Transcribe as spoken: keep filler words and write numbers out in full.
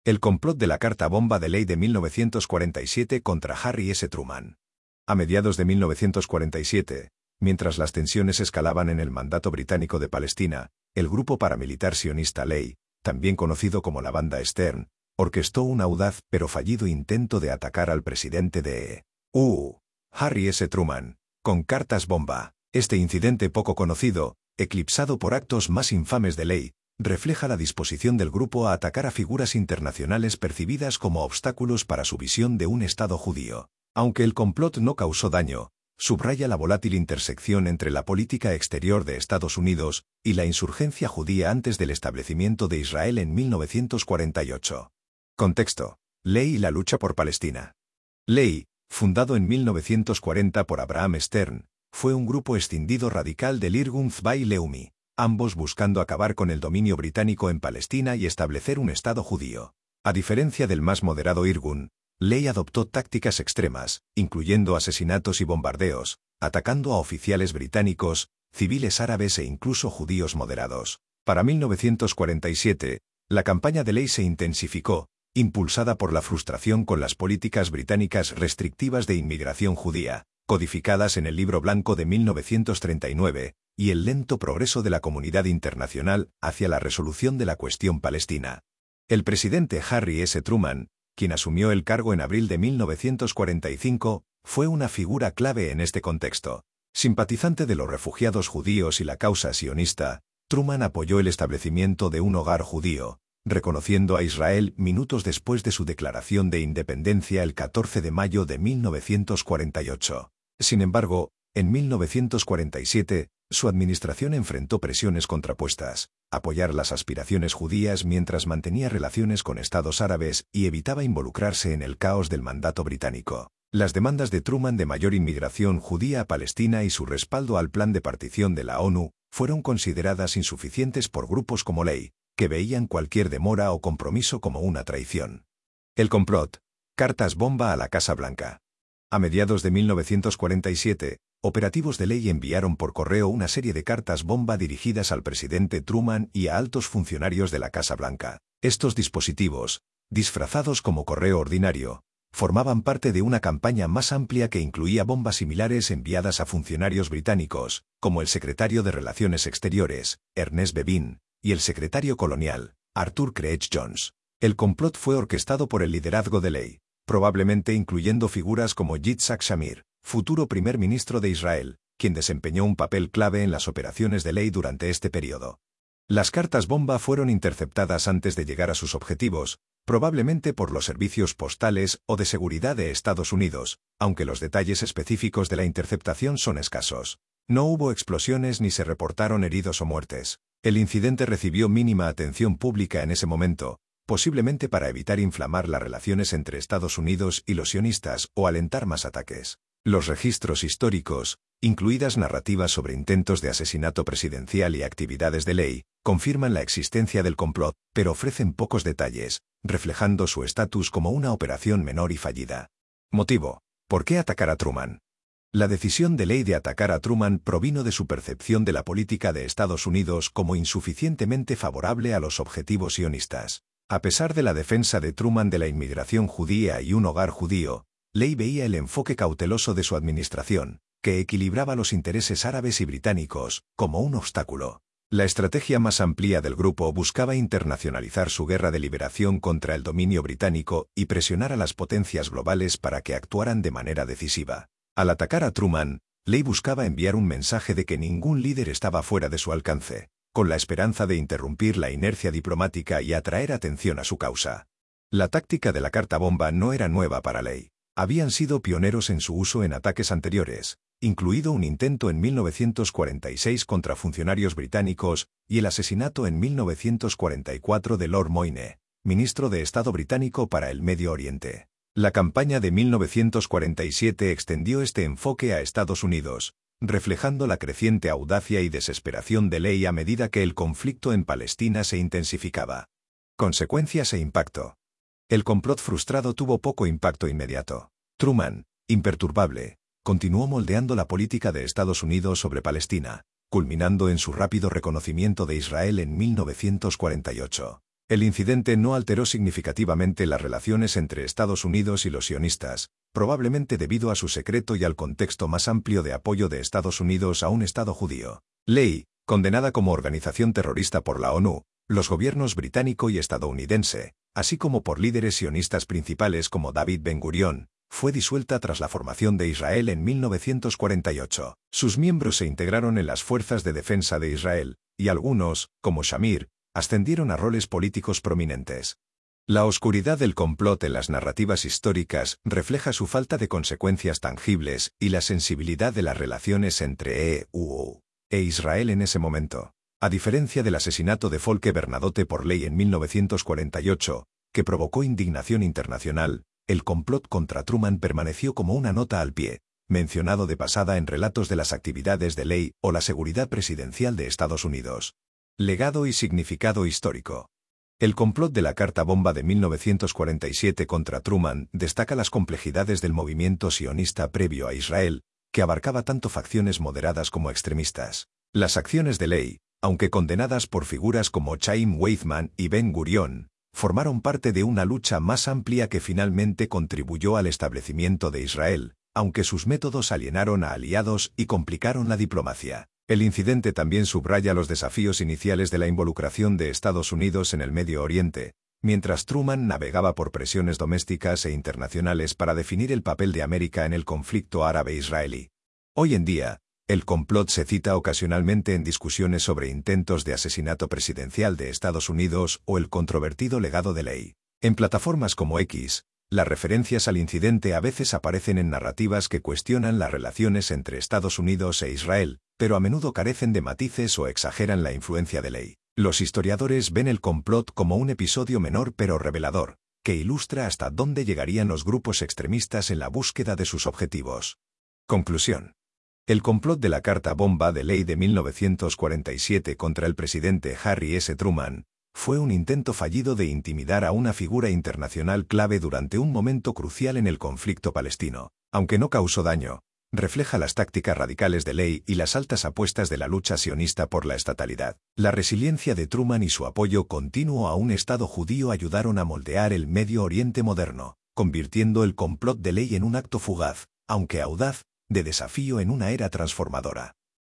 El complot de la Carta Bomba de Ley de mil novecientos cuarenta y siete contra Harry S. Truman. A mediados de mil novecientos cuarenta y siete, mientras las tensiones escalaban en el mandato británico de Palestina, el grupo paramilitar sionista Ley, también conocido como la Banda Stern, orquestó un audaz pero fallido intento de atacar al presidente de U. Harry S. Truman, con cartas bomba. Este incidente poco conocido, eclipsado por actos más infames de Ley, refleja la disposición del grupo a atacar a figuras internacionales percibidas como obstáculos para su visión de un Estado judío. Aunque el complot no causó daño, subraya la volátil intersección entre la política exterior de Estados Unidos y la insurgencia judía antes del establecimiento de Israel en mil novecientos cuarenta y ocho. Contexto: Ley y la lucha por Palestina. Ley, fundado en mil novecientos cuarenta por Abraham Stern, fue un grupo escindido radical del Irgun Tzvai Leumi, ambos buscando acabar con el dominio británico en Palestina y establecer un Estado judío. A diferencia del más moderado Irgun, Ley adoptó tácticas extremas, incluyendo asesinatos y bombardeos, atacando a oficiales británicos, civiles árabes e incluso judíos moderados. Para mil novecientos cuarenta y siete, la campaña de Ley se intensificó, impulsada por la frustración con las políticas británicas restrictivas de inmigración judía, codificadas en el Libro Blanco de mil novecientos treinta y nueve, y el lento progreso de la comunidad internacional hacia la resolución de la cuestión palestina. El presidente Harry S. Truman, quien asumió el cargo en abril de mil novecientos cuarenta y cinco, fue una figura clave en este contexto. Simpatizante de los refugiados judíos y la causa sionista, Truman apoyó el establecimiento de un hogar judío, reconociendo a Israel minutos después de su declaración de independencia el catorce de mayo de mil novecientos cuarenta y ocho. Sin embargo, en mil novecientos cuarenta y siete, su administración enfrentó presiones contrapuestas: apoyar las aspiraciones judías mientras mantenía relaciones con estados árabes y evitaba involucrarse en el caos del mandato británico. Las demandas de Truman de mayor inmigración judía a Palestina y su respaldo al plan de partición de la ONU fueron consideradas insuficientes por grupos como Ley, que veían cualquier demora o compromiso como una traición. El complot: cartas bomba a la Casa Blanca. A mediados de mil novecientos cuarenta y siete, operativos de Ley enviaron por correo una serie de cartas bomba dirigidas al presidente Truman y a altos funcionarios de la Casa Blanca. Estos dispositivos, disfrazados como correo ordinario, formaban parte de una campaña más amplia que incluía bombas similares enviadas a funcionarios británicos, como el secretario de Relaciones Exteriores, Ernest Bevin, y el secretario colonial, Arthur Craig Jones. El complot fue orquestado por el liderazgo de Ley, probablemente incluyendo figuras como Yitzhak Shamir, futuro primer ministro de Israel, quien desempeñó un papel clave en las operaciones de Ley durante este periodo. Las cartas bomba fueron interceptadas antes de llegar a sus objetivos, probablemente por los servicios postales o de seguridad de Estados Unidos, aunque los detalles específicos de la interceptación son escasos. No hubo explosiones ni se reportaron heridos o muertes. El incidente recibió mínima atención pública en ese momento, posiblemente para evitar inflamar las relaciones entre Estados Unidos y los sionistas o alentar más ataques. Los registros históricos, incluidas narrativas sobre intentos de asesinato presidencial y actividades de Ley, confirman la existencia del complot, pero ofrecen pocos detalles, reflejando su estatus como una operación menor y fallida. Motivo: ¿por qué atacar a Truman? La decisión de Ley de atacar a Truman provino de su percepción de la política de Estados Unidos como insuficientemente favorable a los objetivos sionistas. A pesar de la defensa de Truman de la inmigración judía y un hogar judío, Ley veía el enfoque cauteloso de su administración, que equilibraba los intereses árabes y británicos, como un obstáculo. La estrategia más amplia del grupo buscaba internacionalizar su guerra de liberación contra el dominio británico y presionar a las potencias globales para que actuaran de manera decisiva. Al atacar a Truman, Ley buscaba enviar un mensaje de que ningún líder estaba fuera de su alcance, con la esperanza de interrumpir la inercia diplomática y atraer atención a su causa. La táctica de la carta bomba no era nueva para Ley. Habían sido pioneros en su uso en ataques anteriores, incluido un intento en mil novecientos cuarenta y seis contra funcionarios británicos y el asesinato en mil novecientos cuarenta y cuatro de Lord Moyne, ministro de Estado británico para el Medio Oriente. La campaña de mil novecientos cuarenta y siete extendió este enfoque a Estados Unidos, reflejando la creciente audacia y desesperación de Ley a medida que el conflicto en Palestina se intensificaba. Consecuencias e impacto. El complot frustrado tuvo poco impacto inmediato. Truman, imperturbable, continuó moldeando la política de Estados Unidos sobre Palestina, culminando en su rápido reconocimiento de Israel en mil novecientos cuarenta y ocho. El incidente no alteró significativamente las relaciones entre Estados Unidos y los sionistas, probablemente debido a su secreto y al contexto más amplio de apoyo de Estados Unidos a un Estado judío. Ley, condenada como organización terrorista por la ONU, los gobiernos británico y estadounidense, así como por líderes sionistas principales como David Ben-Gurión, fue disuelta tras la formación de Israel en mil novecientos cuarenta y ocho. Sus miembros se integraron en las Fuerzas de Defensa de Israel, y algunos, como Shamir, ascendieron a roles políticos prominentes. La oscuridad del complot en las narrativas históricas refleja su falta de consecuencias tangibles y la sensibilidad de las relaciones entre E U e Israel en ese momento. A diferencia del asesinato de Folke Bernadotte por Ley en mil novecientos cuarenta y ocho, que provocó indignación internacional, el complot contra Truman permaneció como una nota al pie, mencionado de pasada en relatos de las actividades de Ley o la seguridad presidencial de Estados Unidos. Legado y significado histórico. El complot de la carta bomba de mil novecientos cuarenta y siete contra Truman destaca las complejidades del movimiento sionista previo a Israel, que abarcaba tanto facciones moderadas como extremistas. Las acciones de Ley, aunque condenadas por figuras como Chaim Weizmann y Ben-Gurión, formaron parte de una lucha más amplia que finalmente contribuyó al establecimiento de Israel, aunque sus métodos alienaron a aliados y complicaron la diplomacia. El incidente también subraya los desafíos iniciales de la involucración de Estados Unidos en el Medio Oriente, mientras Truman navegaba por presiones domésticas e internacionales para definir el papel de América en el conflicto árabe-israelí. Hoy en día, el complot se cita ocasionalmente en discusiones sobre intentos de asesinato presidencial de Estados Unidos o el controvertido legado de Ley. En plataformas como X, las referencias al incidente a veces aparecen en narrativas que cuestionan las relaciones entre Estados Unidos e Israel, pero a menudo carecen de matices o exageran la influencia de Ley. Los historiadores ven el complot como un episodio menor pero revelador, que ilustra hasta dónde llegarían los grupos extremistas en la búsqueda de sus objetivos. Conclusión. El complot de la carta bomba de Ley de mil novecientos cuarenta y siete contra el presidente Harry S. Truman fue un intento fallido de intimidar a una figura internacional clave durante un momento crucial en el conflicto palestino. Aunque no causó daño, refleja las tácticas radicales de Ley y las altas apuestas de la lucha sionista por la estatalidad. La resiliencia de Truman y su apoyo continuo a un Estado judío ayudaron a moldear el Medio Oriente moderno, convirtiendo el complot de Ley en un acto fugaz, aunque audaz, de desafío en una era transformadora.